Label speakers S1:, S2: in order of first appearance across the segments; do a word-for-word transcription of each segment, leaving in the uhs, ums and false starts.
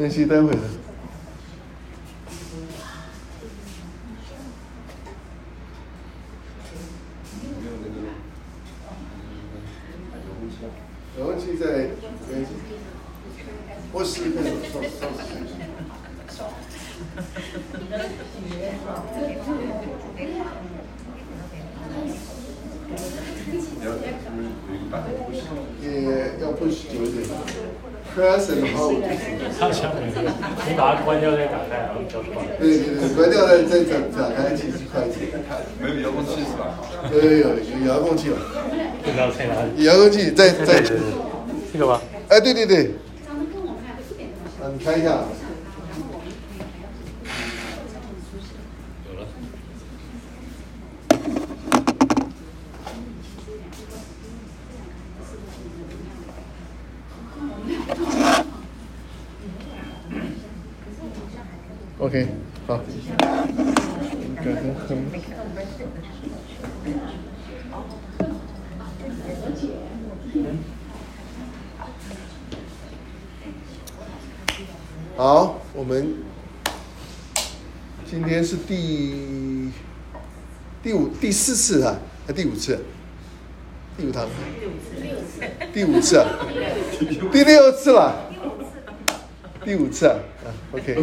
S1: 没关系，待会儿。遥控器在，没关系。我试一下。也要 push 久一点 ，press and hold。
S2: 他想每个，你把它关掉再打开，然后比较快。
S1: 对对对，关掉再再打打开，其实快一点。
S3: 没有遥控器是吧？
S1: 有有有有遥控器了。
S2: 不知道在哪里。
S1: 遥控器在在。
S2: 这个吗？
S1: 哎，对对对。啊，你开一下。
S2: 有了。
S1: OK， 好。改成横。好，我们今天是第第五第四次啊，还第五次？第五堂？第五次啊？第六次了？第五次啊？啊 ，OK。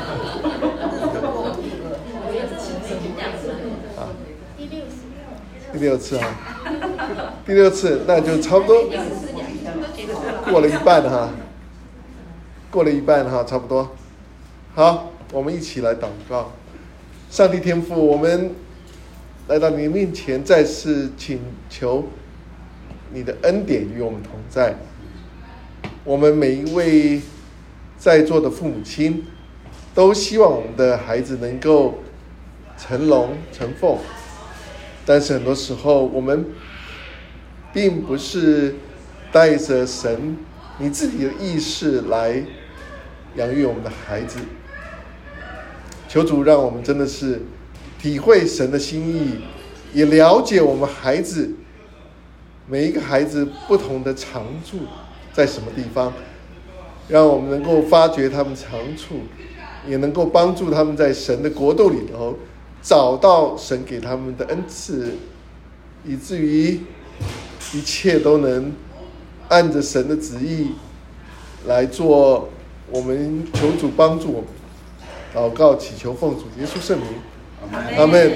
S1: 啊，第六次啊，第六次，那就差不多过了一半哈。过了一半哈，差不多。好，我们一起来祷告。上帝天父，我们来到你面前，再次请求你的恩典与我们同在。我们每一位在座的父母亲，都希望我们的孩子能够成龙成凤，但是很多时候我们并不是带着神你自己的意识来养育我们的孩子。求主让我们真的是体会神的心意，也了解我们孩子每一个孩子不同的长处在什么地方，让我们能够发掘他们长处，也能够帮助他们在神的国度里头找到神给他们的恩赐，以至于一切都能按着神的旨意来做。我们求主帮助我们，祷告祈求奉主耶稣圣名，阿们。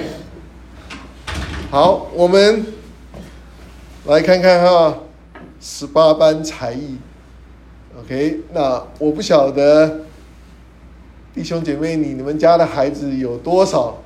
S1: 好，我们来看看哈，十八般才艺。OK， 那我不晓得弟兄姐妹你你们家的孩子有多少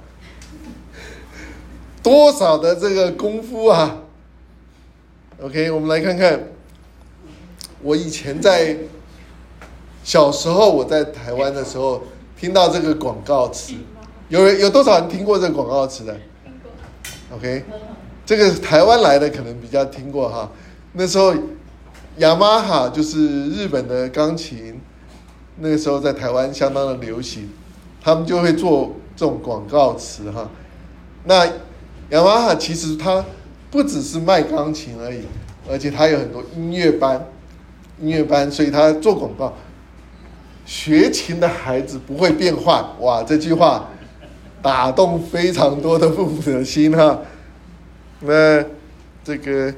S1: 多少的这个功夫啊 ？OK， 我们来看看，我以前在。小时候我在台湾的时候听到这个广告词，有人有多少人听过这个广告词的 ？OK， 这个台湾来的可能比较听过哈。那时候雅马哈就是日本的钢琴，那个时候在台湾相当的流行，他们就会做这种广告词哈。那雅马哈其实它不只是卖钢琴而已，而且它有很多音乐班，音乐班，所以它做广告。学琴的孩子不会变坏，哇！这句话打动非常多的父母的心哈。那这个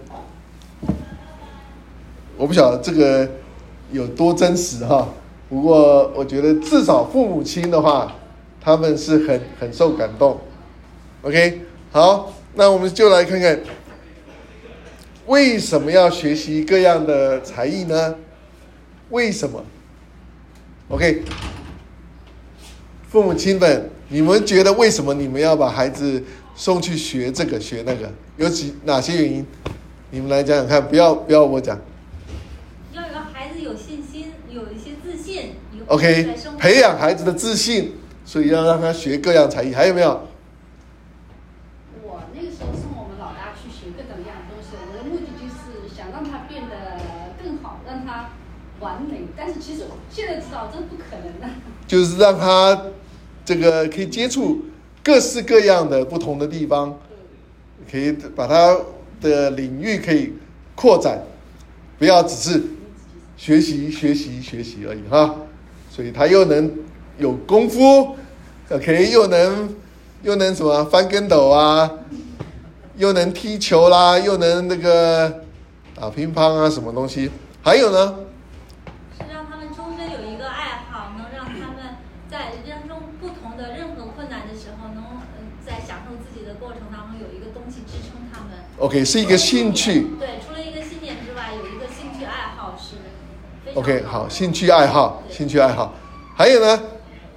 S1: 我不晓得这个有多真实哈，不过我觉得至少父母亲的话，他们是很很受感动。OK， 好，那我们就来看看为什么要学习各样的才艺呢？为什么？ OK， 父母亲们，你们觉得为什么你们要把孩子送去学这个学那个？有几哪些原因？你们来讲讲看，不要不要我讲。
S4: 要让孩子有信心，有一些自信。
S1: OK， 培养孩子的自信，所以要让他学各样才艺。还有没有？
S5: 我那个时候送我们老大去学各种各样的东西，我的目的就是想让他变得更好，让他完美。但是其实现在知道这不可能的。
S1: 就是让他这个可以接触各式各样的不同的地方，可以把他的领域可以扩展，不要只是学习学习学习而已哈。 所以他又能有功夫 ，OK， 又能又能什么翻跟斗啊，又能踢球啦，又能那个打乒乓啊，什么东西？还有呢？
S4: 是让他们终身有一个爱好，能让他们在人生中不同的任何困难的时候，能在享受自己的过程当中有一个东西支撑他们。
S1: OK， 是一个兴趣。
S4: 对，除了一个信念之外，有一个兴趣爱好是非常
S1: OK， 好，兴趣爱好，兴趣爱好，还有呢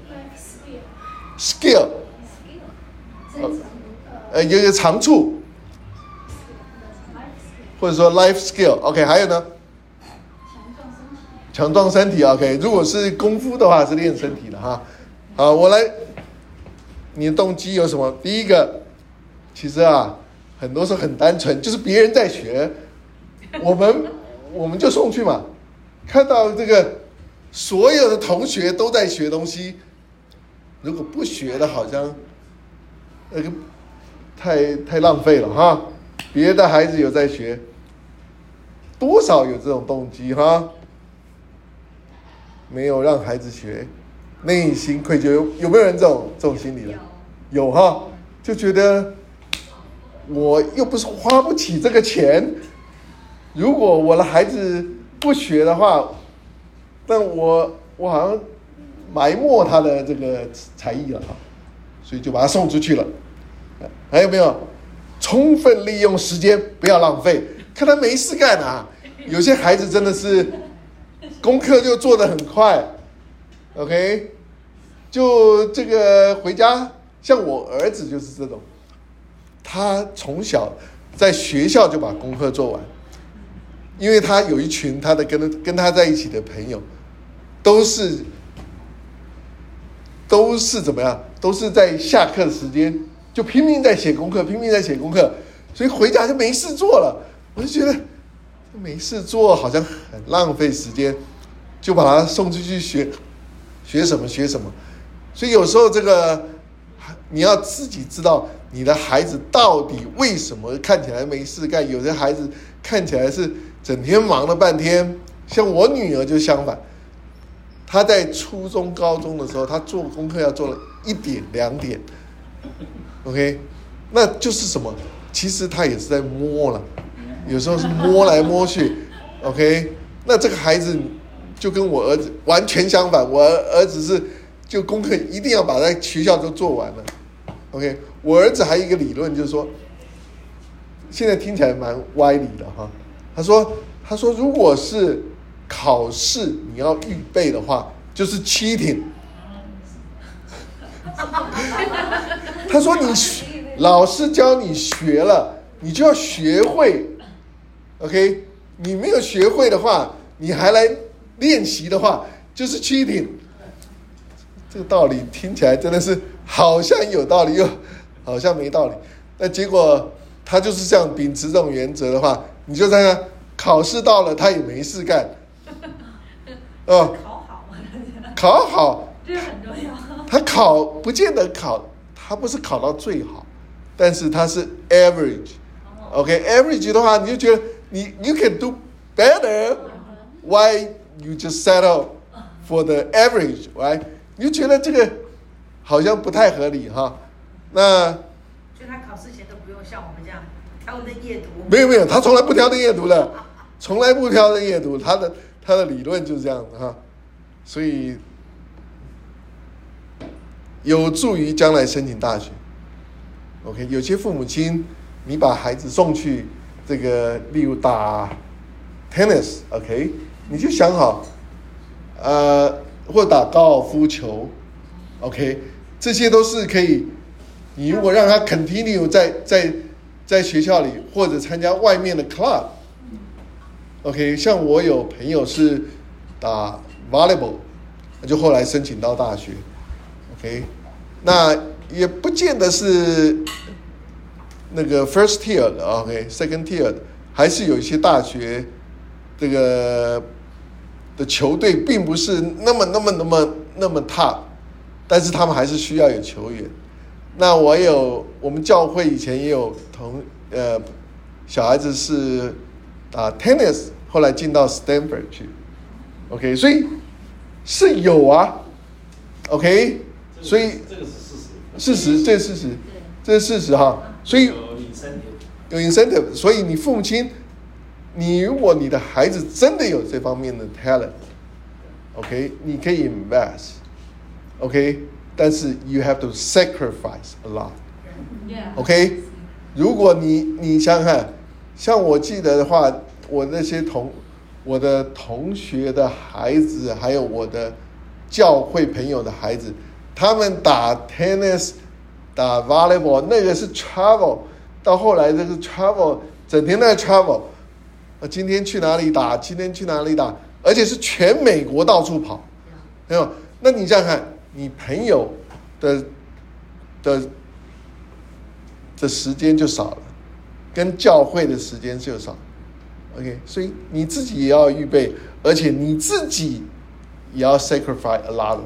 S1: ？skill， 呃，有一个长处，或者说 life skill。OK， 还有呢？强壮身体。OK， 如果是功夫的话，是练身体的哈。好，我来，你的动机有什么？第一个，其实啊，很多时候很单纯，就是别人在学，我们我们就送去嘛。看到这个所有的同学都在学东西，如果不学的，好像那个太太浪费了哈。别的孩子有在学，多少有这种动机哈。没有让孩子学，内心愧疚，有有没有人这种这种心理的？有哈，就觉得我又不是花不起这个钱，如果我的孩子不学的话，但我我好像埋没他的这个才艺了哈，所以就把他送出去了。还有没有？充分利用时间，不要浪费。看他没事干啊，有些孩子真的是。功课就做得很快 ，OK， 就这个回家，像我儿子就是这种，他从小在学校就把功课做完，因为他有一群他的跟跟他在一起的朋友，都是都是怎么样，都是在下课的时间就拼命在写功课，拼命在写功课，所以回家就没事做了，我就觉得。没事做好像很浪费时间，就把他送出去学学什么学什么。所以有时候这个你要自己知道你的孩子到底为什么看起来没事干。有些孩子看起来是整天忙了半天，像我女儿就相反，她在初中高中的时候，她做功课要做了一点两点 OK， 那就是什么，其实她也是在摸了，有时候是摸来摸去 OK， 那这个孩子就跟我儿子完全相反，我儿子是就功课一定要把在学校都做完了 OK， 我儿子还有一个理论就是说，现在听起来蛮歪理的哈，他说他说如果是考试你要预备的话就是 cheating 他说你老师教你学了你就要学会 OK， 你没有学会的话你还来练习的话就是 cheating， 这个道理听起来真的是好像有道理又好像没道理，那结果他就是这样秉持这种原则的话，你就在那考试到了他也没事干
S4: 哦，考好
S1: 考好
S4: 这很重要，
S1: 他考不见得考，他不是考到最好，但是他是 average OK average 的话你就觉得你 you can do better why you just settle for the average right， 你就觉得这个好像不太合理哈。那
S3: 所以他考试前都不用像我们这样挑灯夜读，
S1: 没有没有，他从来不挑灯夜读的，从来不挑灯夜读，他的他的理论就是这样的哈，所以有助于将来申请大学。OK， 有些父母亲，你把孩子送去这个，例如打 tennis， OK， 你就想好，呃，或打高尔夫球 ，OK， 这些都是可以。你如果让他 continue 在在在学校里，或者参加外面的 club，OK， 像我有朋友是打 volleyball， 就后来申请到大学 ，OK， 那也不见得是那个 first tier 的 ，OK，second tier 的，还是有一些大学这个的球队并不是那么那么那么那么 top， 但是他们还是需要有球员。那我有，我们教会以前也有同呃小孩子是打 tennis， 后来进到 Stanford 去 ，OK， 所以是有啊 ，OK， 所以
S2: 这个是事实，
S1: 事实，这是事实，这是事实哈。所以
S2: 有 incentive，
S1: 有 incentive， 所以你父母亲，你如果你的孩子真的有这方面的 talent，OK， 你可以 invest，OK， 但是 you have to sacrifice a lot，OK， 如果你你想想看，像我记得的话，我那些同我的同学的孩子，还有我的教会朋友的孩子，他们打 tennis、打 volleyball， 那个是 travel， 到后来这个 travel， 整天在 travel， 今天去哪里打，今天去哪里打，而且是全美国到处跑，没有？那你想想看，你朋友的的的时间就少了，跟教会的时间就少。OK， 所以你自己也要预备，而且你自己也要 sacrifice a lot of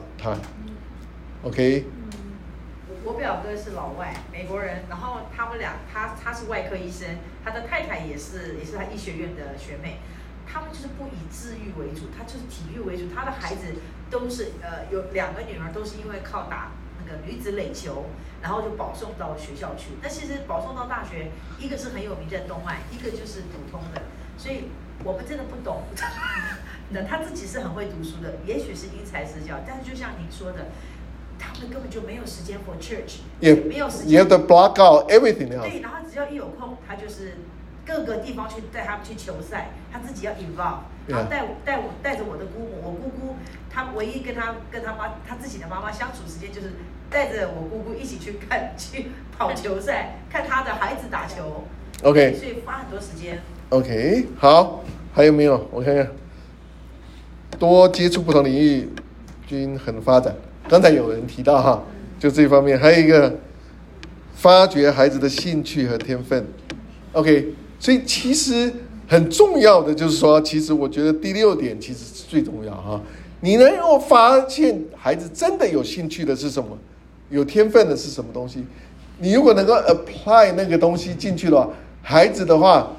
S1: time。OK。
S3: 我表哥是老外，美国人，然后他们俩，他他是外科医生，他的太太也是也是他医学院的学妹，他们就是不以自愈为主，他就是体育为主。他的孩子都是呃有两个女儿都是因为靠打那个女子垒球，然后就保送到学校去。那其实保送到大学，一个是很有名的东岸，一个就是普通的。所以我们真的不懂，那他自己是很会读书的，也许是因材施教，但是就像您说的，他们根本就没有时间 for church， 也没有时间。
S1: You have to block out everything else。
S3: 对，然后只要一有空，他就是各个地方去带他们去球赛，他自己要 involve， 然后带我带我带着我的姑母，我姑姑他唯一跟他跟他妈他自己的妈妈相处时间就是带着我姑姑一起去看去跑球赛，看他的孩子打球。
S1: OK，
S3: 所以花很多时间。
S1: OK， 好，还有没有？我看看，多接触不同领域，均衡发展。刚才有人提到哈，就这方面，还有一个发掘孩子的兴趣和天分。OK， 所以其实很重要的就是说，其实我觉得第六点其实是最重要哈。你能够发现孩子真的有兴趣的是什么，有天分的是什么东西？你如果能够 apply 那个东西进去的话，孩子的话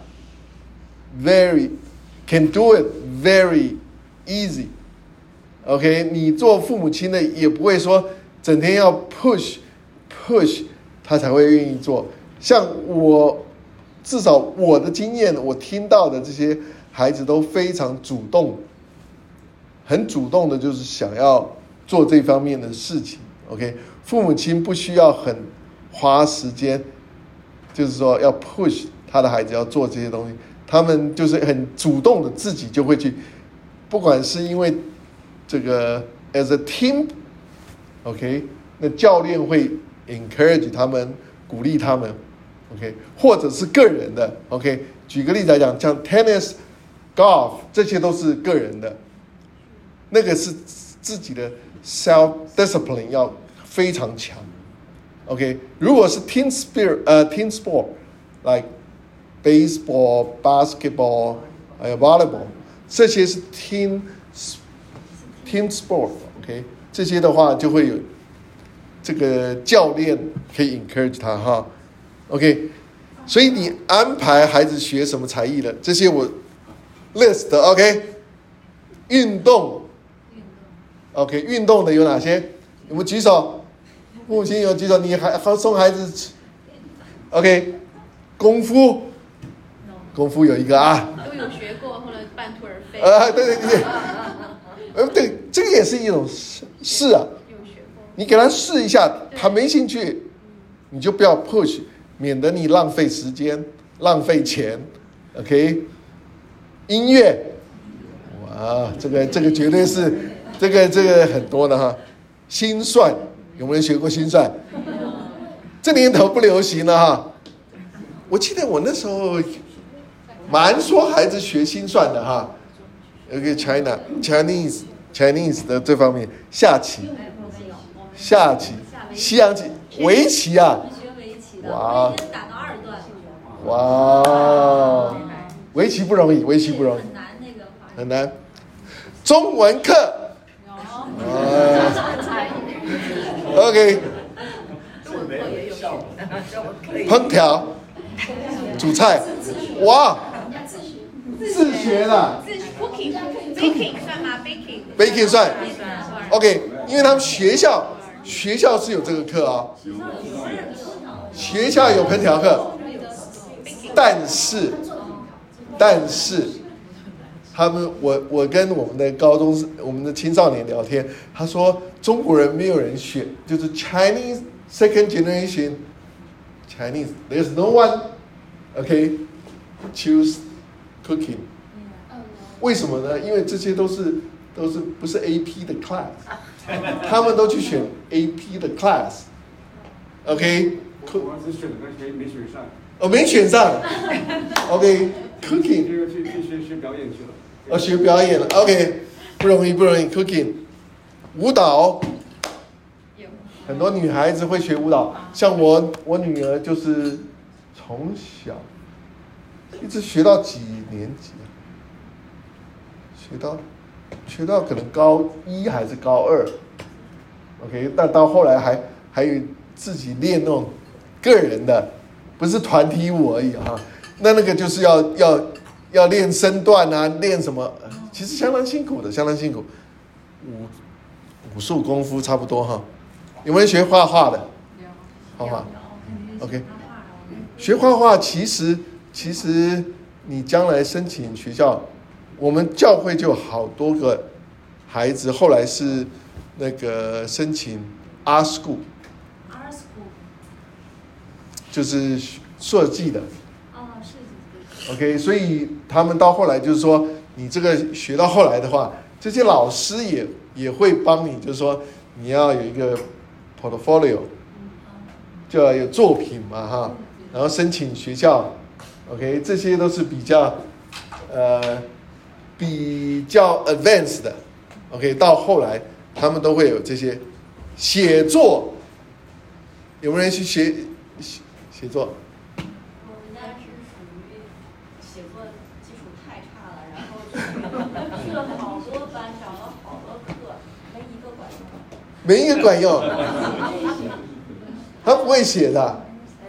S1: ，very can do it very easy。OK， 你做父母亲的也不会说整天要 push push 他才会愿意做。像我，至少我的经验，我听到的这些孩子都非常主动，很主动的，就是想要做这方面的事情。OK， 父母亲不需要很花时间，就是说要 push 他的孩子要做这些东西，他们就是很主动的自己就会去，不管是因为这个 as a team，OK， 那教练会 encourage 他们，鼓励他们 ，OK， 或者是个人的 ，OK， 举个例子来讲，像 tennis、golf 这些都是个人的，那个是自己的 self discipline 要非常强 ，OK， 如果是 team spirit 呃 team sport like baseball、basketball 还有 volleyball， 这些是 team team sport，OK， 这些的话就会有这个教练可以 encourage 他哈 ，OK， 所以你安排孩子学什么才艺的，这些我 list 的 OK， 运动 ，OK， 运动的有哪些？有没有举手？父母亲有举手，你还送孩子 ，OK， 功夫，功夫有一个啊，
S5: 都有学过，后来半途而废。
S1: 啊，对对对。呃，对，这个也是一种试啊。你给他试一下，他没兴趣，你就不要 push， 免得你浪费时间、浪费钱。OK， 音乐，哇，这个这个绝对是，这个这个很多的哈。心算，有没有人学过心算？这年头不流行了哈。我记得我那时候蛮说孩子学心算的哈。有个 China Chinese Chinese 的这方面，下棋、下棋、西洋棋、围棋啊，哇，
S4: 打到二段，
S1: 哇，围棋不容易，围棋不容易，
S4: 很难那个，
S1: 很难。中文课，啊 ，OK， 烹调、煮菜，哇，自学的。
S5: Cooking baking 算吗 ？baking
S1: baking 算 OK， 因为他们学校学校是有这个课啊，学校有烹调课，但是但是他们我我跟我们的高中我们的青少年聊天，他说中国人没有人选，就是 Chinese second generation Chinese there's no one OK choose cooking， 为什么呢？因为这些都是都是不是 A P 的 class， 他们都去选 A P 的 class，OK，
S6: 我是选的那些没选上，
S1: 哦没选上，OK cooking，
S6: 这个去去学学表演去了，
S1: 哦学表演了 ，OK 不容易不容易 cooking， 舞蹈，很多女孩子会学舞蹈，像我我女儿就是从小一直学到几年级啊？学到学到可能高一还是高二 ，OK， 但到后来还还有自己练那种个人的，不是团体舞而已啊。那那个就是要要要练身段啊，练什么？其实相当辛苦的，相当辛苦。武武术功夫差不多哈。有没有学画画的？画画 ，OK。学画画其实其实你将来申請學校，我們教會就有好多個孩子，後來是那個申請 Art School，Art School 就是設計的。
S4: 哦，設計。
S1: OK， 所以他們到後來就是說，你這個學到後來的話，這些老師也也會幫你，就是說你要有一個 portfolio， 就要有作品嘛哈。然後申請學校 ，OK， 這些都是比較，呃，比較 advanced 的 ，OK， 到後來他們都會有這些寫作，有沒有人去學寫作？
S5: 我們家是屬於寫作基礎太差了，然後去了好多班，找了好多課，沒一個管用。
S1: 沒一個管用，他不會寫的。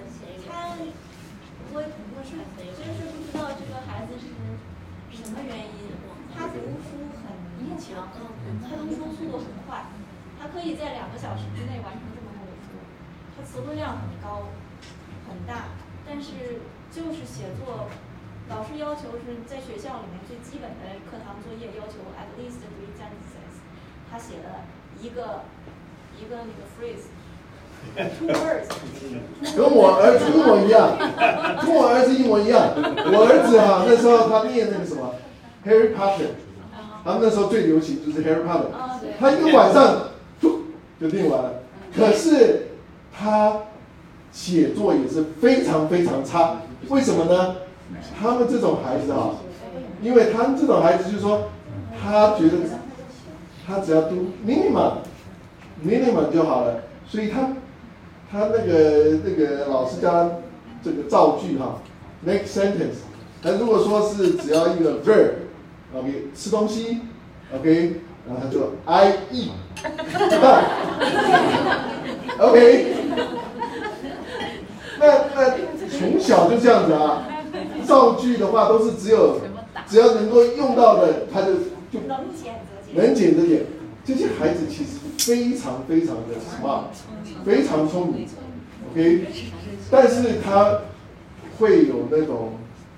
S7: 可以在两个小时之内完成这么多的书，它词汇量很高很大，但是就是写作，老师要求是在学校里面最基本的课堂作业要求 at least three sentences， 他写了一个一个那个 phrase two words，
S1: 跟我儿子一模一样，跟我儿子一模一样。我儿子哈、啊、那时候他念那个什么 Harry Potter， 他们那时候最流行就是 Harry Potter， 他一个晚上就念完了，可是他写作也是非常非常差，为什么呢？他们这种孩子啊，因为他们这种孩子就是说，他觉得他只要读 minimum minimum 就好了，所以他他那个那个老师教他这个造句哈 ，make sentence， 那如果说是只要一个 verb，OK， 吃东西 ，OK。然后他就 I eat， OK， 那那从小就这样子啊，造句的话都是只有只要能够用到的，他就就能减则减。这些孩子其实非常非常的 smart， 非常聪明 ，OK， 但是他会有那种，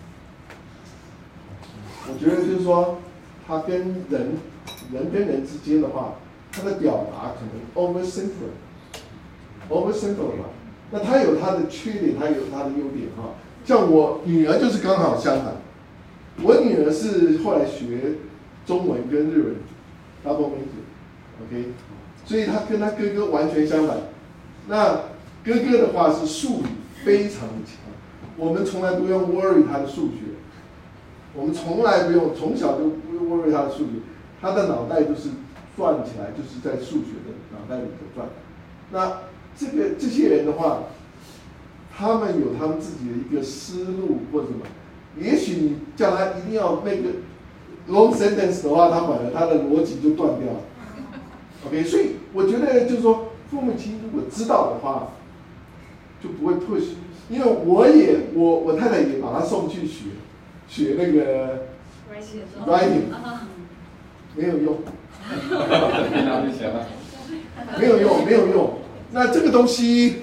S1: 我觉得就是说他跟人。人跟人之间的话，他的表达可能 over simple，over simple 嘛。那他有他的缺点，他有他的优点哈。像我女儿就是刚好相反，我女儿是后来学中文跟日文 double major，OK， 所以她跟她哥哥完全相反。那哥哥的话是数理非常的强，我们从来不用 worry 他的数学，我们从来不用，从小就不用 worry 他的数学。他的脑袋就是转起来，就是在数学的脑袋里头转。那这个这些人的话，他们有他们自己的一个思路或者什么。也许你叫他一定要那个 long sentence 的话，他反而他的逻辑就断掉了。OK， 所以我觉得就是说，父母亲如果知道的话，就不会 push。因为我也我我太太也把他送去学学那个 writing。没有用，
S6: 拿就行了。
S1: 没有用，没有用。那这个东西，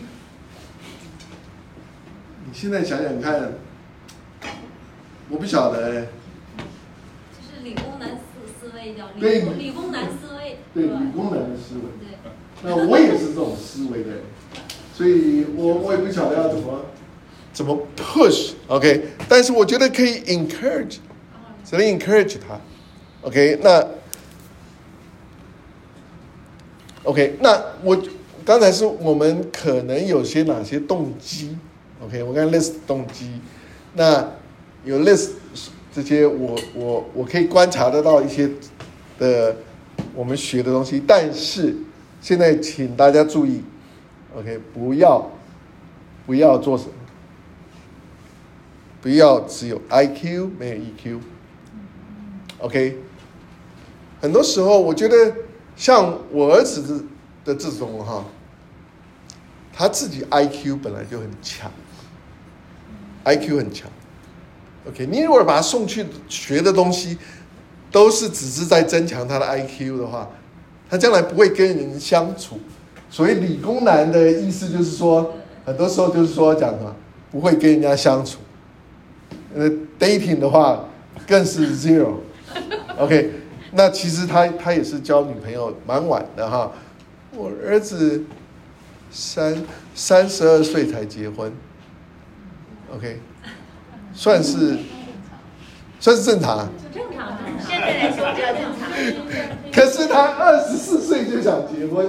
S1: 你现在想想看，我不晓得。
S4: 就是理工男思思维叫
S1: 对
S4: 理工理工男思维。
S1: 对，理工男的思维。对。那我也是这种思维的人，所以我我也不晓得要怎么怎么 push，OK， 但是我觉得可以 encourage， 只能 encourage 他 ，OK， 那 OK， 那我刚才是我们可能有些哪些动机 ，OK， 我刚才 list 动机，那有 list 这些我我我可以观察得到一些的我们学的东西，但是现在请大家注意 ，OK， 不要不要做什么，不要只有 I Q 没有 E Q，OK， 很多时候我觉得像我儿子的这种哈，他自己 I Q 本来就很强 ，I Q 很强 ，OK， 你如果把他送去学的东西都是只是在增强他的 I Q 的话，他将来不会跟人相处。所谓理工男的意思就是说，很多时候就是说讲什么不会跟人家相处。呃 ，dating 的话更是 zero。OK， 那其实他他也是交女朋友蛮晚的哈。我儿子三三十二岁才结婚 ，OK， 算是算是正常。
S4: 正常，
S7: 现在来说比较正常。
S1: 可是他二十四岁就想结婚。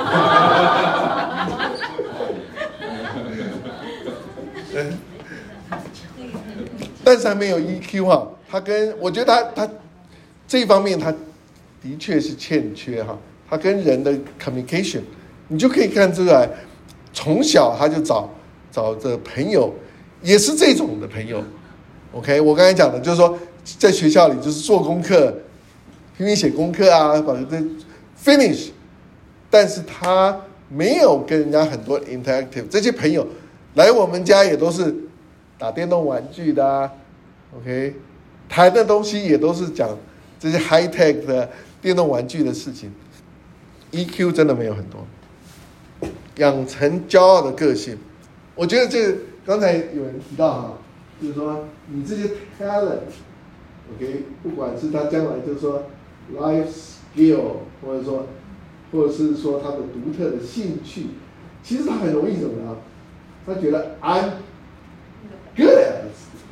S1: 但是他没有 E Q 哈，他跟我觉得他他这一方面他的确是欠缺哈，他跟人的 communication， 你就可以看出来，从小他就找找着朋友，也是这种的朋友。OK， 我刚才讲的就是说，在学校里就是做功课，拼命写功课啊，把这 finish， 但是他没有跟人家很多 interactive， 这些朋友来我们家也都是打电动玩具的啊 ，OK， 谈的东西也都是讲这些 high tech 的电动玩具的事情 ，E Q 真的没有很多。养成骄傲的个性，我觉得这个刚才有人提到哈，就是说你这些 talent，OK， 不管是他将来就是说 life skill， 或者说或者是说他的独特的兴趣，其实他很容易怎么样？他觉得 I'm good at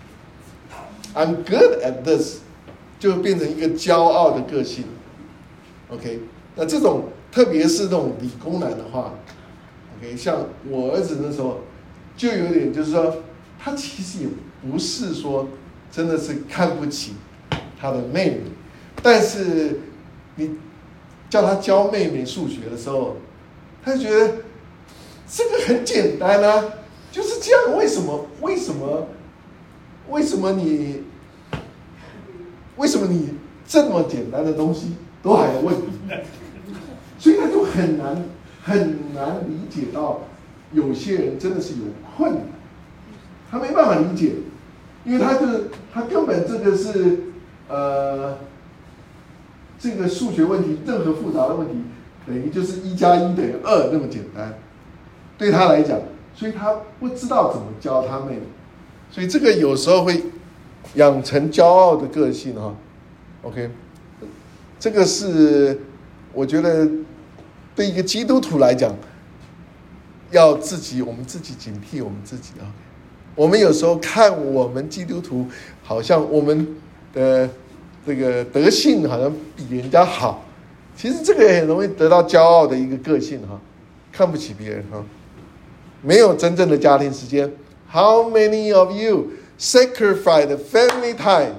S1: this，I'm good at this， 就变成一个骄傲的个性。OK， 那这种特别是那种理工男的话 ，OK， 像我儿子那时候就有点就是说，他其实也不是说真的是看不起他的妹妹，但是你叫他教妹妹数学的时候，他就觉得这个很简单啊，就是这样，为什么？为什么？为什么你？为什么你这么简单的东西都还有问题？所以他就很难很难理解到，有些人真的是有困难，他没办法理解，因为他就是他根本这个是呃这个数学问题，任何复杂的问题等于就是一加一等于二那么简单，对他来讲，所以他不知道怎么教他妹妹，所以这个有时候会养成骄傲的个性哈 ，OK， 这个是我觉得对一个基督徒来讲，要自己我们自己警惕我们自己啊。我们有时候看我们基督徒好像我们的这个德性好像比人家好，其实这个也很容易得到骄傲的一个个性哈，看不起别人哈，没有真正的家庭时间。How many of you sacrifice the family time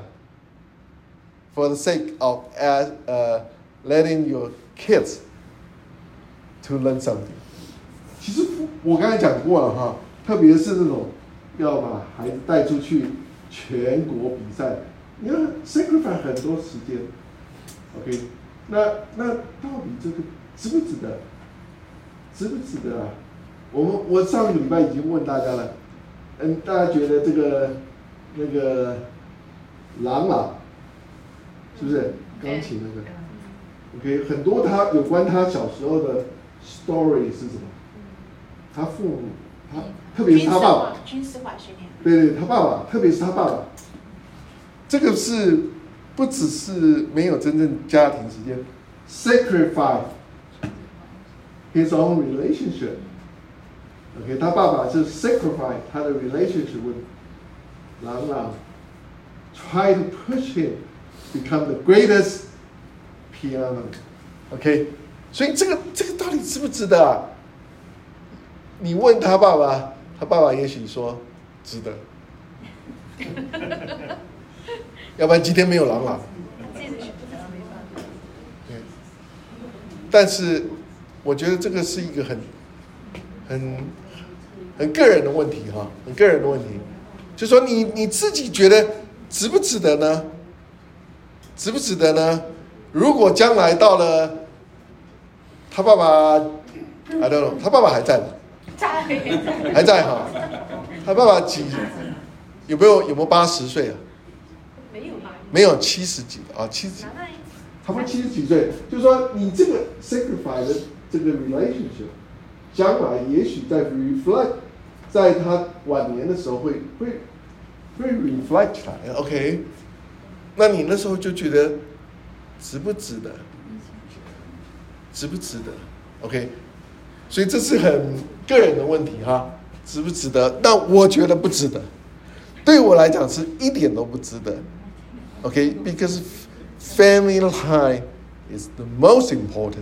S1: for the sake of uh, uh, letting your kids to learn something？ 其实我刚才讲过了哈，特别是那种要把孩子带出去全国比赛，你要 sacrifice 很多时间 ，OK？ 那那到底这个值不值得？值不值得啊？我们我上个礼拜已经问大家了，嗯，大家觉得这个那个朗朗是不是钢琴那个？ OK， 很多他有关他小时候的 story 是什么？他父母，他特别是他爸爸，
S7: 军事化训练。
S1: 对对，他爸爸，特别是他爸爸，这个是不只是没有真正家庭时间 ，sacrifice his own relationship。OK， 他爸爸是 sacrifice 他的 relationship with 郎朗 ，try to push him become the greatest piano。OK， 所以这个这个到底值不值得啊？你问他爸爸，他爸爸也许说值得，要不然今天没有郎朗。但是我觉得这个是一个很很很个人的问题哈，很个人的问题，就说你你自己觉得值不值得呢？值不值得呢？如果将来到了他爸爸 ，I don't know， 他爸爸还在吗？还在哈，他爸爸几有没有有没有八十岁啊？
S7: 没有吧？
S1: 没有，七十几啊，七十几，他们七十几岁，就是说你这个 sacrifice 的这个 relationship， 将来也许在 reflect， 在他晚年的时候会会会 reflect 起来 ，OK？ 那你那时候就觉得值不值得？值不值得 ？OK？ 所以这是很个人的问题哈，值不值得？那我觉得不值得，对我来讲是一点都不值得。OK，because family time is the most important.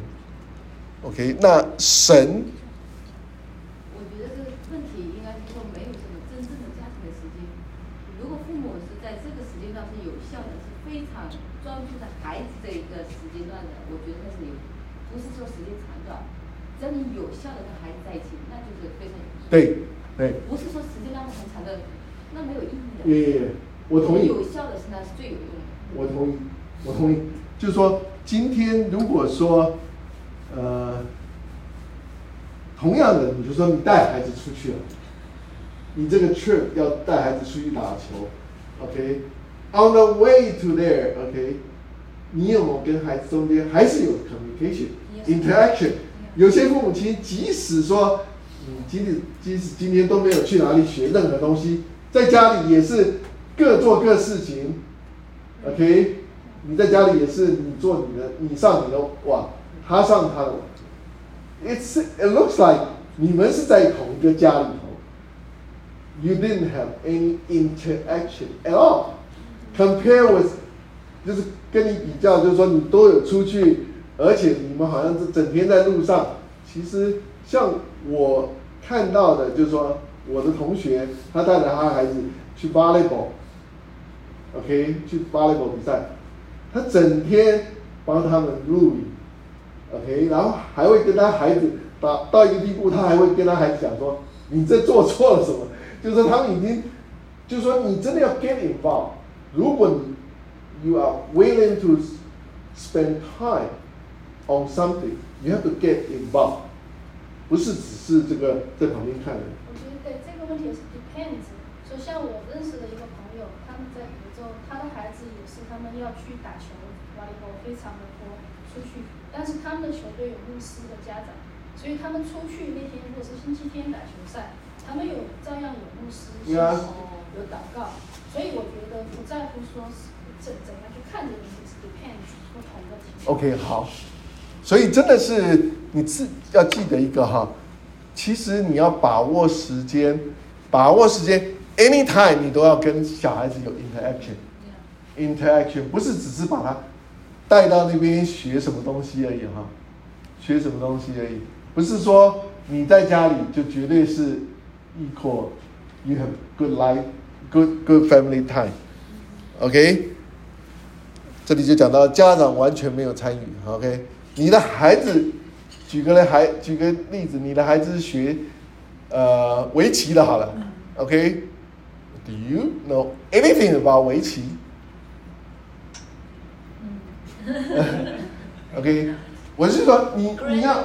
S1: OK， 那神，
S5: 我觉得这个问题应该是说没有这个真正的家庭的时间。如果父母是在这个时间段是有效的，是非常专注在孩子这一个时间段的，我觉得那是有，不是说时间长短。只要你有效的跟孩子在一起，那就是非常有效。
S1: 对对，
S5: 不是说时间拉得很长的，那没有意义的。
S1: 也，我同意。
S5: 有效的是那是最有用的。
S1: 我同意，我同意。就是说，今天如果说，呃，同样的，你就说你带孩子出去了，你这个 trip 要带孩子出去打球 ，OK，on the way to there，OK， 你有没有跟孩子中间还是有 communication、interaction？有些父母亲即使说，嗯，即使即使今天都没有去哪里学任何东西，在家里也是各做各事情 ，OK， 你在家里也是你做你的，你上你的网，他上他的网。It's it looks like 你们是在同一个家里头 ，You didn't have any interaction at all. Compare with 就是跟你比较，就是说你都有出去。而且你们好像是整天在路上，其实像我看到的，就是说我的同学他带着他孩子去 volleyball，OK， 去 volleyball 比赛，他整天帮他们录影 ，OK， 然后还会跟他孩子到到一个地步，他还会跟他孩子讲说，你这做错了什么？就是说他们已经，就是说你真的要 get involved， 如果你 you are willing to spend time。on something, you have to get involved. 不是只是这个在旁边看的。
S8: 我觉得对这个问题是 depends。就像我认识的一个朋友，他们在福州，他的孩子也是他们要去打球，瓦力波非常的多出去，但是他们的球队有牧师的家长，所以他们出去那天如果是星期天打球赛，他们有照样有牧师信息，有祷告，所以我觉得不在乎说是怎怎样去看这个问题，是 depends 不同的情况。
S1: OK， 好。所以真的是你自要记得一个哈，其实你要把握时间，把握时间 ，anytime 你都要跟小孩子有 interaction，interaction 不是只是把他带到那边学什么东西而已哈，学什么东西而已，不是说你在家里就绝对是 equal，you have good life，good good family time，OK， 这里就讲到家长完全没有参与 ，OK。你的孩子，举个例，孩举个例子，你的孩子是学呃围棋的，好了 ，OK？Do you know anything about 围棋？OK， 我是说你你要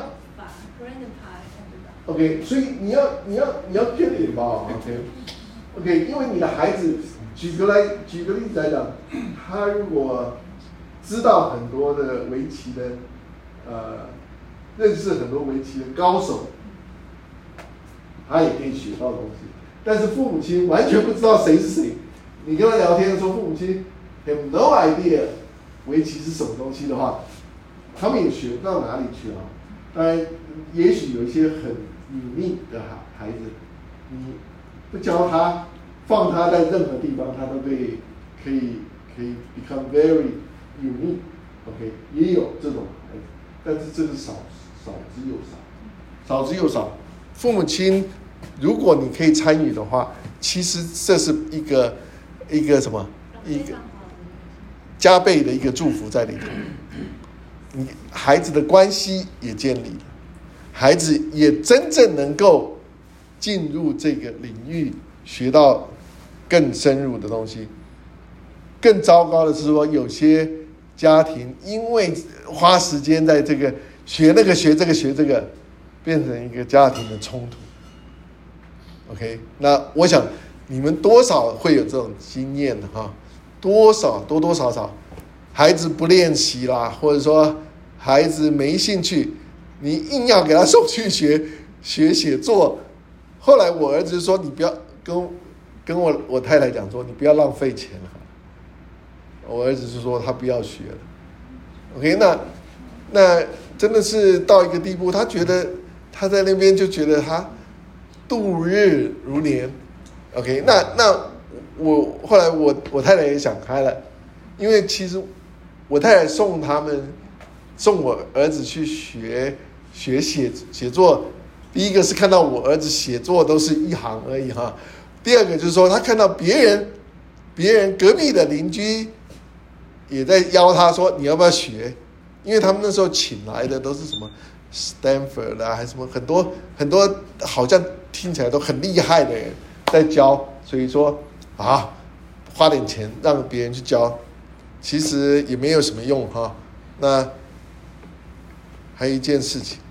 S1: ，OK， 所以你要你要你要 get involved，OK，OK， 因为你的孩子，举个来举个例子来讲，他如果知道很多的围棋的，呃，认识很多围棋的高手，他也可以学到东西。但是父母亲完全不知道谁是谁，你跟他聊天说父母亲 have no idea 围棋是什么东西的话，他们也学不到哪里去啊。当然，也许有一些很unique的孩子，你不教他，放他在任何地方，他都可以可以可以 become very unique。OK， 也有这种孩子，但是这个少少之又少，少之又少。父母亲，如果你可以参与的话，其实这是一个一个什么一个加倍的一个祝福在里头。你孩子的关系也建立了，孩子也真正能够进入这个领域，学到更深入的东西。更糟糕的是说，有些家庭因为花时间在这个学那个学这个学这个，变成一个家庭的冲突。OK， 那我想你们多少会有这种经验的哈，多少多多少少。孩子不练习啦，或者说孩子没兴趣，你硬要给他送去学学写作。后来我儿子说：“你不要跟跟我我太太讲说，你不要浪费钱了。”我儿子是说他不要学了。OK， 那那真的是到一个地步，他觉得他在那边就觉得他度日如年。OK， 那那我后来我我太太也想开了，因为其实。我太太送他们，送我儿子去学学写写作。第一个是看到我儿子写作都是一行而已哈，第二个就是说他看到别人别人隔壁的邻居也在邀他说你要不要学，因为他们那时候请来的都是什么 Stanford 啊，还是什么很多很多好像听起来都很厉害的人在教，所以说啊花点钱让别人去教。其实也没有什么用哈。那还有一件事情，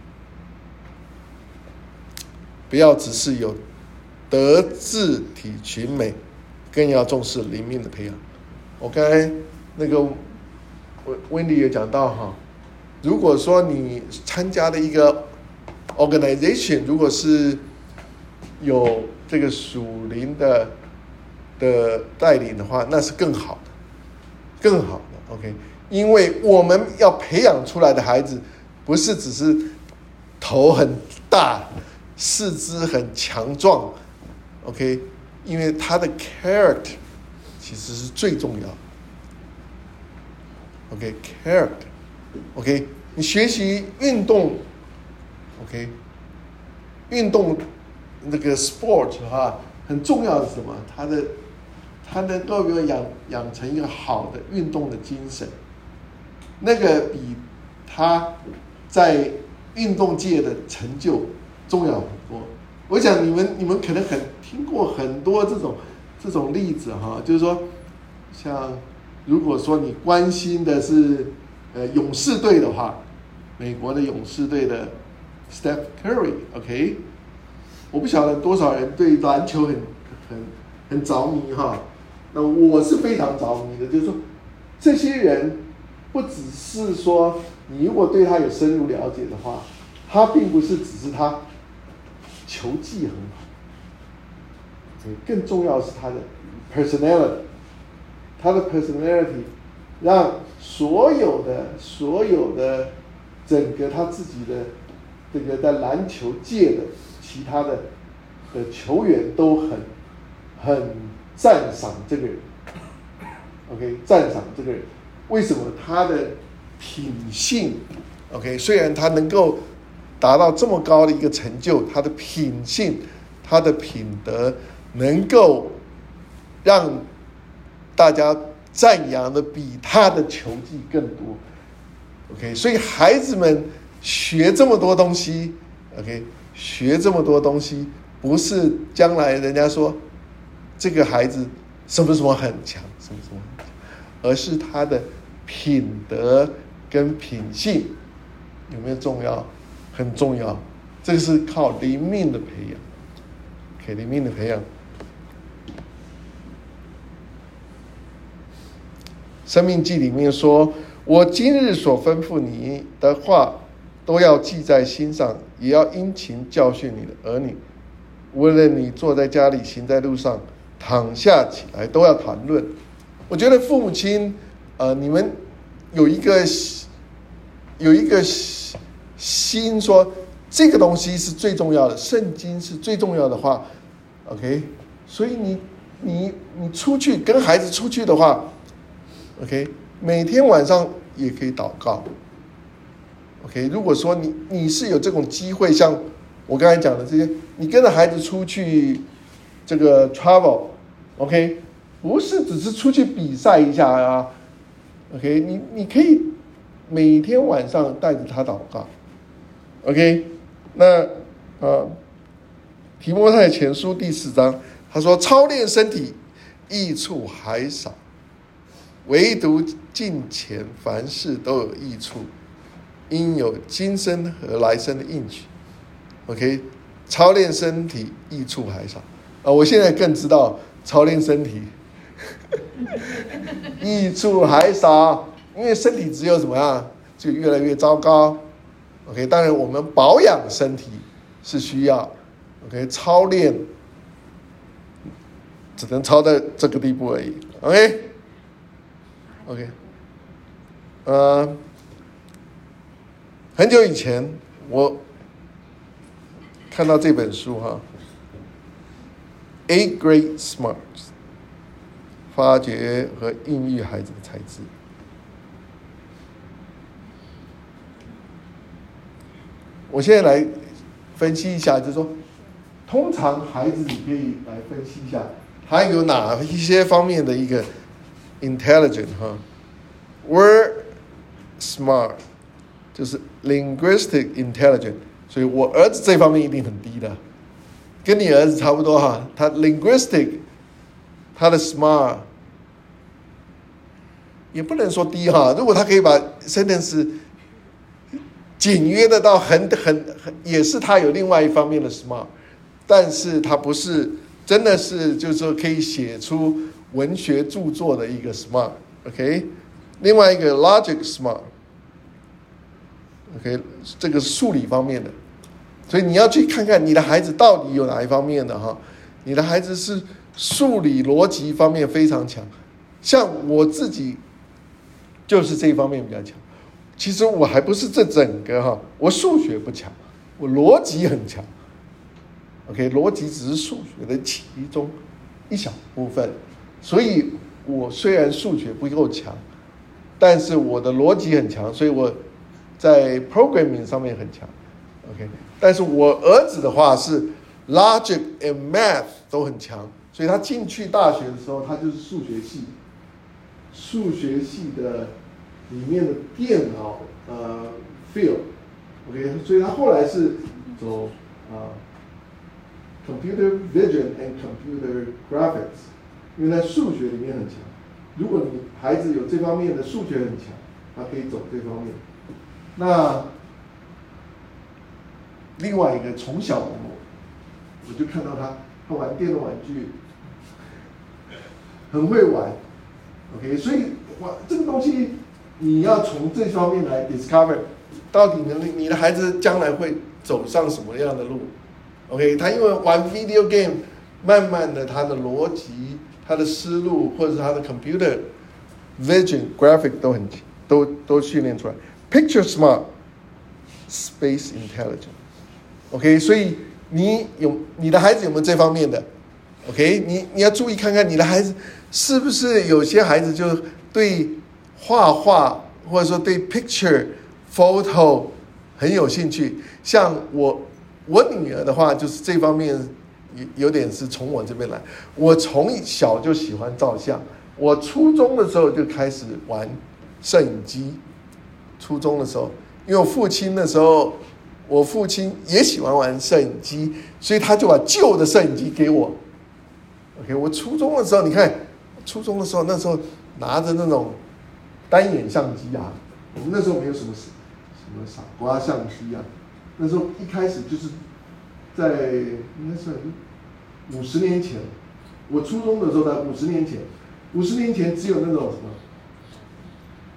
S1: 不要只是有德智体群美，更要重视灵命的培养。我刚才那个Wendy也讲到哈，如果说你参加的一个 organization 如果是有这个属灵的的带领的话，那是更好的。更好的 OK， 因为我们要培养出来的孩子，不是只是头很大、四肢很强壮 ，OK， 因为他的 character 其实是最重要的 ，OK，character，OK， 你学习运动 ，OK， 运动那个 sport 哈，很重要的是什么？他的他能够养养成一个好的运动的精神，那个比他在运动界的成就重要很多。我想你们你们可能很听过很多这种这种例子哈，就是说，像如果说你关心的是呃勇士队的话，美国的勇士队的 Steph Curry，OK， 我不晓得多少人对篮球很很很着迷哈。那我是非常着迷的，就是说，这些人不只是说你如果对他有深入了解的话，他并不是只是他球技很好，更重要的是他的 personality， 他的 personality 让所有的所有的整个他自己的这个在篮球界的其他的的球员都很很。赞赏这个人 ，OK， 赞赏这个人，为什么他的品性 ，OK， 虽然他能够达到这么高的一个成就，他的品性、他的品德能够让大家赞扬的比他的球技更多 ，OK， 所以孩子们学这么多东西 ，OK， 学这么多东西，不是将来人家说。这个孩子什么什么很强，什么什么很强，而是他的品德跟品性有没有重要？很重要，这个是靠灵命的培养，给灵命的培养。 生命记里面说，我今日所吩咐你的话都要记在心上，也要殷勤教训你的儿女，无论你坐在家里，行在路上，躺下起来，都要谈论。我觉得父母亲呃，你们有一个有一个心说这个东西是最重要的，圣经是最重要的话 OK， 所以你你你出去跟孩子出去的话 OK， 每天晚上也可以祷告 OK， 如果说你你是有这种机会，像我刚才讲的这些，你跟着孩子出去这个 travel OK， 不是只是出去比赛一下啊 OK， 你你可以每天晚上带着他祷告 OK， 那呃提摩太前书第四章他说，操练身体益处还少，唯独敬虔凡事都有益处，因有今生和来生的应许 OK， 操练身体益处还少啊！我现在更知道操练身体益处还少，因为身体只有怎么样就越来越糟糕 OK， 当然我们保养身体是需要 OK， 操练只能操到这个地步而已 OK OK， 呃，很久以前我看到这本书哈 ，Eight Great Smarts， 发掘和孕育孩子的才智。我现在来分析一下，就是说，通常孩子你可以来分析一下，他有哪一些方面的一个 intelligent 哈 ，word smart 就是 linguistic intelligent， 所以我儿子这方面一定很低的，跟你儿子差不多哈，他 linguistic 他的 smart 也不能说低哈，如果他可以把 sentence 简约的到很很很，也是他有另外一方面的 smart， 但是他不是真的是就是说可以写出文学著作的一个 smart OK， 另外一个 logic smart OK， 这个是数理方面的，所以你要去看看你的孩子到底有哪一方面的哈，你的孩子是数理逻辑方面非常强，像我自己就是这一方面比较强。其实我还不是这整个哈，我数学不强，我逻辑很强。OK， 逻辑只是数学的其中一小部分，所以我虽然数学不够强，但是我的逻辑很强，所以我在 programming 上面很强。OK， 但是我儿子的话是 logic and math 都很强，所以他进去大学的时候，他就是数学系，数学系的里面的电脑呃 field，OK， 所以他后来是走啊、呃、computer vision and computer graphics， 因为在数学里面很强。如果你孩子有这方面的数学很强，他可以走这方面。那另外一个从小我我就看到他，他玩电动玩具很会玩 ，OK， 所以哇这个东西。你要从这方面来 discover， 到底你你的孩子将来会走上什么样的路 ？OK， 他因为玩 video game， 慢慢的他的逻辑、他的思路，或者是他的 computer vision、graphic 都很都都训练出来。Picture smart, space intelligent。OK， 所以你有你的孩子有没有这方面的 ？OK， 你你要注意看看你的孩子是不是有些孩子就对。画画或者说对 picture photo 很有兴趣，像我我女儿的话，就是这方面有点是从我这边来。我从小就喜欢照相，我初中的时候就开始玩摄影机。初中的时候，因为我父亲那时候，我父亲也喜欢玩摄影机，所以他就把旧的摄影机给我。OK， 我初中的时候，你看，初中的时候那时候拿着那种。单眼相机啊，我们那时候没有什么什么傻瓜相机啊，那时候一开始就是在应该算五十年前，我初中的时候在五十年前，五十年前只有那种什么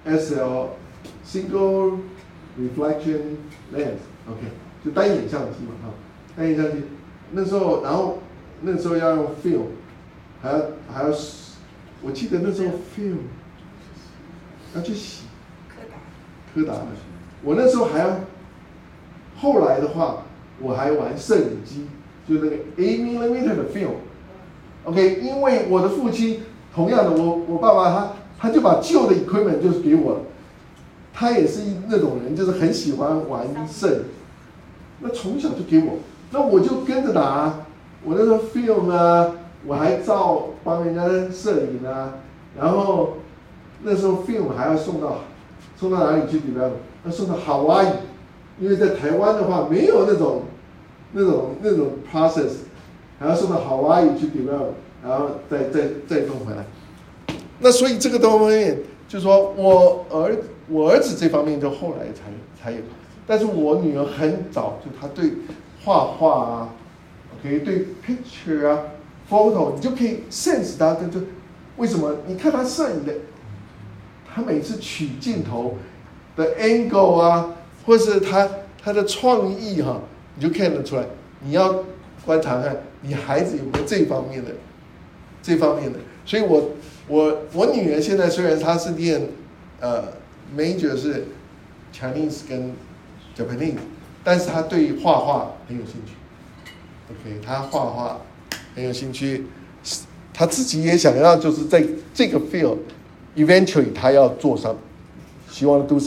S1: S L single reflection lens，OK，、okay, 就单眼相机嘛，哈，单眼相机。那时候，然后那时候要用 film， 还要还要，我记得那时候 film 要去洗，柯达的。我那时候还要，后来的话，我还玩摄影机，就那个 eight millimeter 的 film。OK， 因为我的父亲同样的，我我爸爸他他就把旧的 equipment 就是给我了，他也是那种人，就是很喜欢玩摄影，那从小就给我，那我就跟着打，我那时候 film 啊，我还照帮人家摄影啊，然后那时候 film 还要送到送到哪里去 develop， 要送到 Hawaii， 因为在台湾的话没有那种那种那种 process。还要送到 Hawaii 去 develop， 然后再再再弄回来。那所以这个方面，就是说我儿我儿子这方面就后来才才有，但是我女儿很早就她对画画啊 ，OK， 对 picture 啊 ，photo， 你就可以 sense 她就就为什么？你看她摄影的，她每次取镜头的 angle 啊，或是她她的创意哈、啊，你就看得出来。你要观察看你孩子有没有这方面的这方面的，所以我我我女儿现在虽然她是念呃 major 是 Chinese 跟 Japanese， 但是她对画画很有兴趣。OK， 她画画很有兴趣，她自己也想要就是在这个 field eventually 她要做 something， 希望 do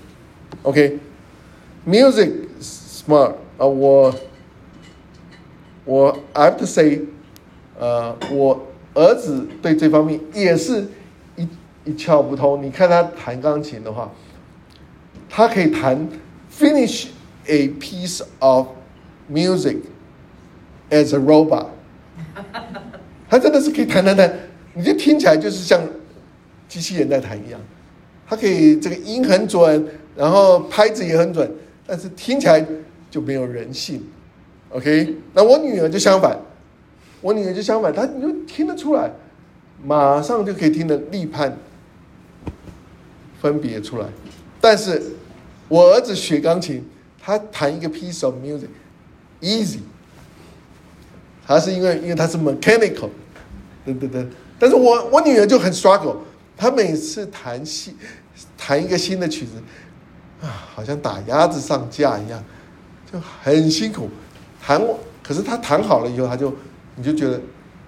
S1: something。OK，music smart 啊、呃、我。我 I have to say， 呃，我儿子对这方面也是一一窍不通。你看他弹钢琴的话，他可以弹 finish a piece of music as a robot， 他真的是可以弹弹弹，你就听起来就是像机器人在弹一样。他可以这个音很准，然后拍子也很准，但是听起来就没有人性。OK， 那我女儿就相反，我女儿就相反，她你就听得出来，马上就可以听得立判分别出来。但是我儿子学钢琴，他弹一个 piece of music easy， 他是因为因为他是 mechanical， 对对对。但是我我女儿就很 struggle， 她每次弹新弹一个新的曲子啊，好像打鸭子上架一样，就很辛苦。弹，可是他弹好了以后，他就你就觉得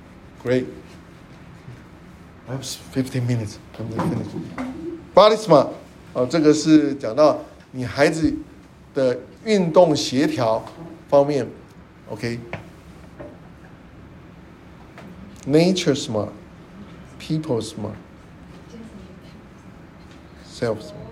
S1: great。I have fifteen minutes. I'm gonna finish. Body smart， 哦，这个是讲到你孩子的运动协调方面 ，OK。Nature smart, people smart, self smart.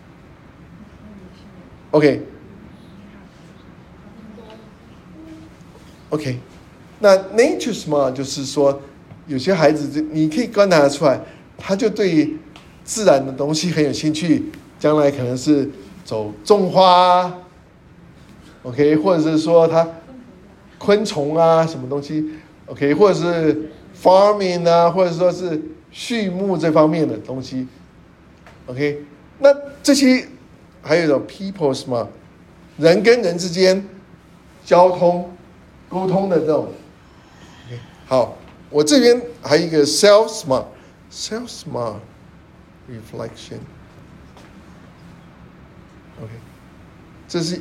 S1: OK。OK， 那 nature smart 就是说，有些孩子你可以观察得出来，他就对自然的东西很有兴趣，将来可能是走种花 ，OK， 或者是说他昆虫啊什么东西 ，OK， 或者是 farming 啊，或者说是畜牧这方面的东西 ，OK， 那这些还有一种 people smart， 人跟人之间交通。沟通的这种 ，OK， 好，我这边还有一个 self smart，self smart reflection，OK， 这是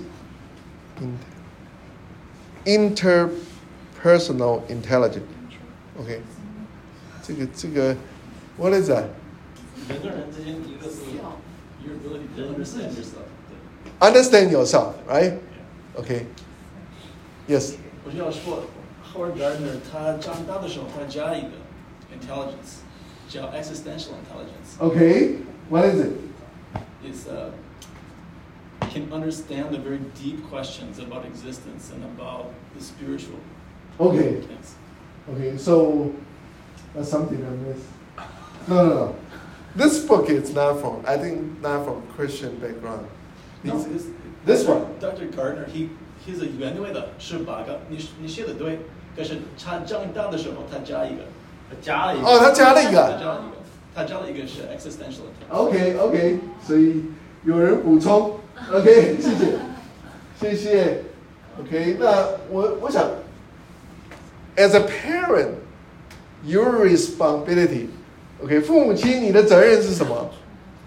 S1: interpersonal intelligence，OK， 这个这个 what is that？
S9: 人跟人之间一个是 your ability to understand yourself。
S1: Understand yourself, right? OK. Yes.
S9: 我就要说 ，Howard Gardner 他长大的时候，他加一个 intelligence， 叫 existential intelligence。
S1: Okay. What is it?
S9: It's uh, can understand the very deep questions about existence and about the spiritual.
S1: Okay.
S9: Things.
S1: Okay. So that's something I missed. No, no, no. This book is not from. I think not from Christian background.
S9: No, this
S1: this one.
S9: Doctor Gardner, he he's a 原位的是八个，你你写的对，但是他长大的时候他加一个，他加了一个。
S1: 哦，他加了一个。
S9: 他加了一个。 他教了一个是 existential intelligence。
S1: OK OK， 所以有人补充 ，OK， 谢谢，谢谢 ，OK， 那我我想 ，as a parent，your responsibility，OK， 父母亲你的责任是什么？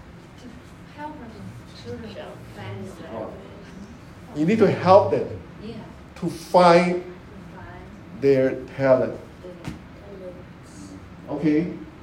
S1: You need to help them to find their talent. OK，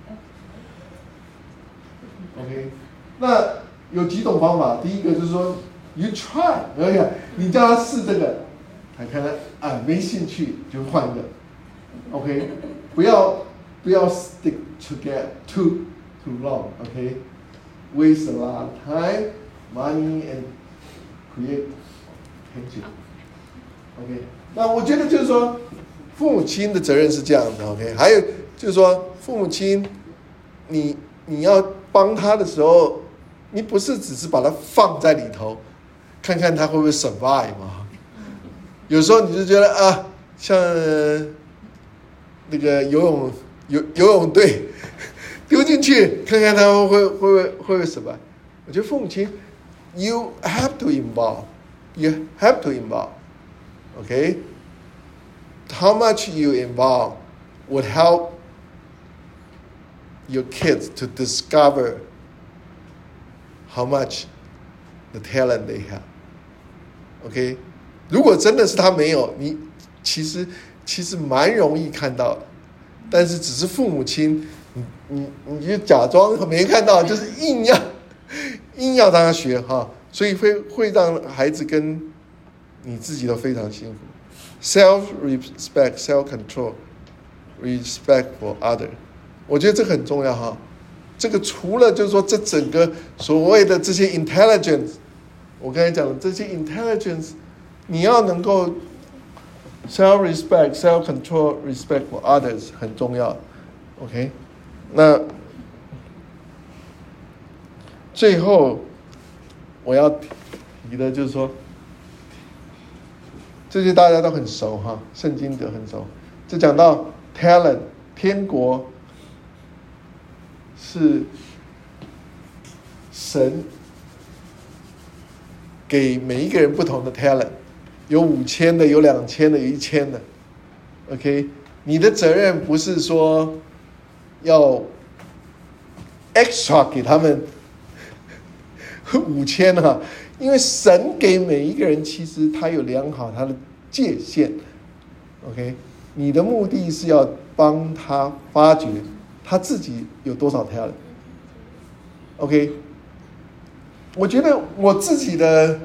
S1: OK， 那有几种方法。第一个就是说 ，you try， OK， 你叫他试这个，他看他啊没兴趣就换一个 ，OK， 不要不要 stick together too too long，OK，waste、okay? a lot of time, money and create tension，OK， 那我觉得就是说，父母亲的责任是这样的 ，OK， 还有就是说，父母亲，你你要帮他的时候，你不是只是把他放在里头，看看他会不会 survive 嘛？有时候你就觉得啊，像那个游泳游游泳队丢进去，看看他会会会会不会 survive？ 我觉得父母亲 ，you have to involve，you have to involve，OK？、Okay? How much you involve would help your kids to discover how much the talent they have. OK， 如果真的是他没有，你其实其实蛮容易看到的，但是只是父母亲，你你你就假装没看到，就是硬要硬要让他学哈，所以会会让孩子跟你自己都非常辛苦。Self-respect, self-control, respect for other， 我觉得这个很重要哈。这个除了就是说这整个所谓的这些 intelligence， 我刚才讲的这些 intelligence， 你要能够 self-respect, self-control, respect for others 很重要。OK， 那最后我要提的就是说。这些大家都很熟哈，圣经的很熟。就讲到 talent， 天国是神给每一个人不同的 talent， 有五千的，有两千的，有一千的。OK， 你的责任不是说要 extra 给他们五千哈。因为神给每一个人，其实他有量好他的界限 ，OK， 你的目的是要帮他发掘他自己有多少 talent，OK， 我觉得我自己的，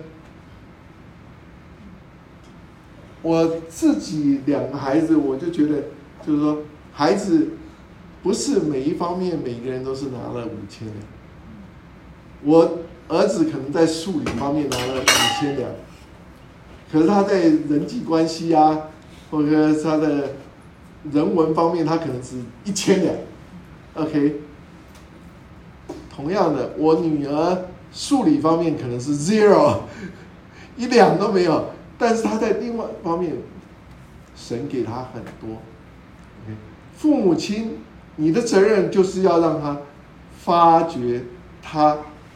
S1: 我自己两个孩子，我就觉得就是说，孩子不是每一方面每个人都是拿了五千的，我。儿子可能在数理方面拿了五千两，可是他在人际关系啊，或者是他的人文方面，他可能是一千两。OK， 同样的，我女儿数理方面可能是 zero， 一两都没有，但是她在另外方面，神给她很多。OK， 父母亲，你的责任就是要让他发掘他。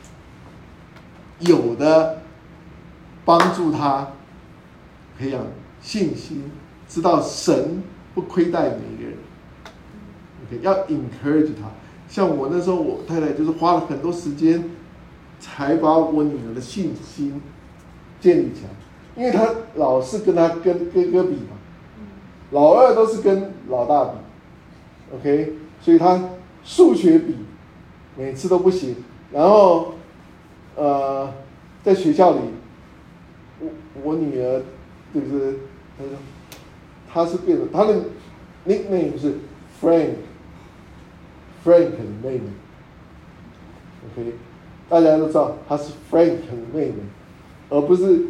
S1: 有的帮助他培养信心，知道神不亏待每一个人。OK， 要 encourage 他。像我那时候，我太太就是花了很多时间，才把我女儿的信心建立起来。因为她老是跟她跟哥哥比嘛，老二都是跟老大比 ，OK， 所以她数学比每次都不行，然后。呃，在学校里，我我女儿就是，她说，她是变成她的 nickname 是 Frank，Frank 妹妹 ，OK， 大家都知道她是 Frank 妹妹，而不是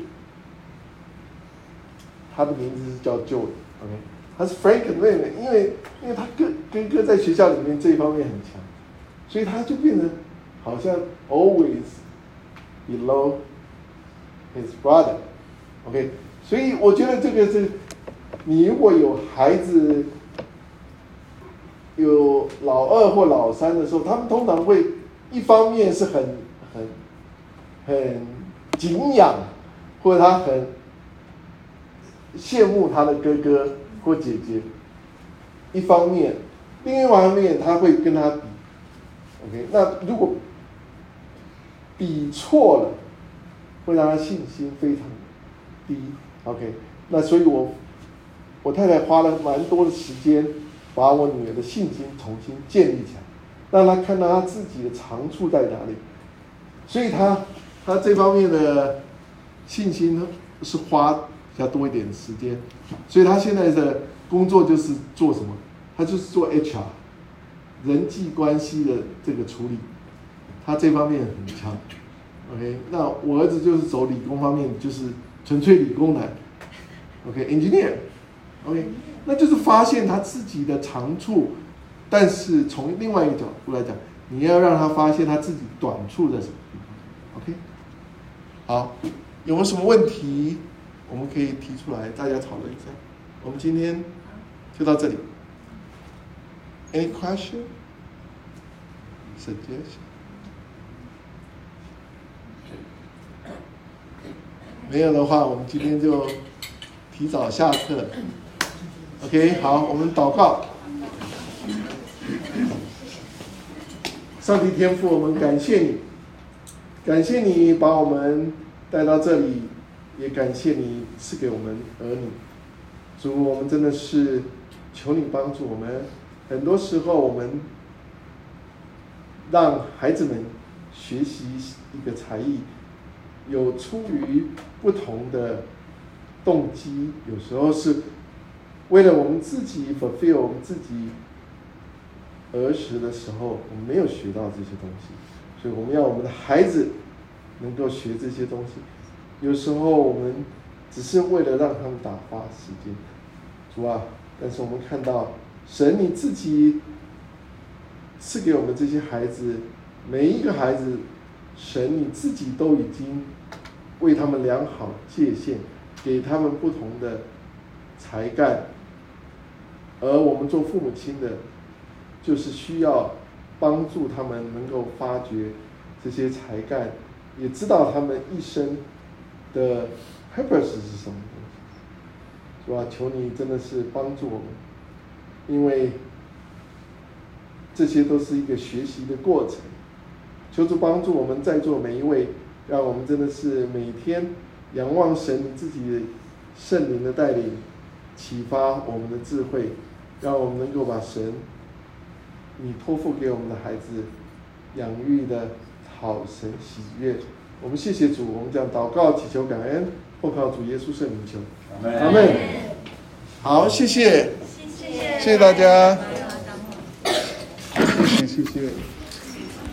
S1: 她的名字是叫 Joy，OK， 她是 Frank 妹妹，因为因为她哥哥哥在学校里面这一方面很强，所以她就变成好像 always。below his brother, OK， 所以我觉得这个是，你如果有孩子有老二或老三的时候，他们通常会一方面是很很很敬仰，或者他很羡慕他的哥哥或姐姐，一方面，另一方面他会跟他比 ，OK， 那如果比错了，会让他信心非常低 ，OK， 那所以我我太太花了蛮多的时间，把我女儿的信心重新建立起来，让她看到她自己的长处在哪里，所以她她这方面的信心呢是花比较多一点的时间，所以她现在的工作就是做什么？她就是做 H R， 人际关系的这个处理，她这方面很强。OK， 那我儿子就是走理工方面，就是纯粹理工男。OK，engineer。OK， 那就是发现他自己的长处，但是从另外一个角度来讲，你要让他发现他自己短处在什么地方。OK， 好，有没有什么问题，我们可以提出来，大家讨论一下。我们今天就到这里。Any question? Suggestion? 没有的话，我们今天就提早下课。OK， 好，我们祷告。上帝天父，我们感谢你，感谢你把我们带到这里，也感谢你赐给我们儿女。主，我们真的是求你帮助我们。很多时候，我们让孩子们学习一个才艺，有出于不同的动机，有时候是为了我们自己 fulfill 我们自己儿时的时候，我们没有学到这些东西，所以我们要我们的孩子能够学这些东西。有时候我们只是为了让他们打发时间，主啊，但是我们看到神你自己赐给我们这些孩子，每一个孩子，神你自己都已经为他们量好界限，给他们不同的才干，而我们做父母亲的，就是需要帮助他们能够发掘这些才干，也知道他们一生的 purpose 是什么东西，是吧？求你真的是帮助我们，因为这些都是一个学习的过程。求主帮助我们在座每一位，让我们真的是每天仰望神你自己的圣灵的带领，启发我们的智慧，让我们能够把神你托付给我们的孩子养育的讨神喜悦。我们谢谢主，我们将祷告祈求感恩，奉靠主耶稣圣名求，阿们。好，谢谢，谢谢，谢谢大家，谢谢谢谢。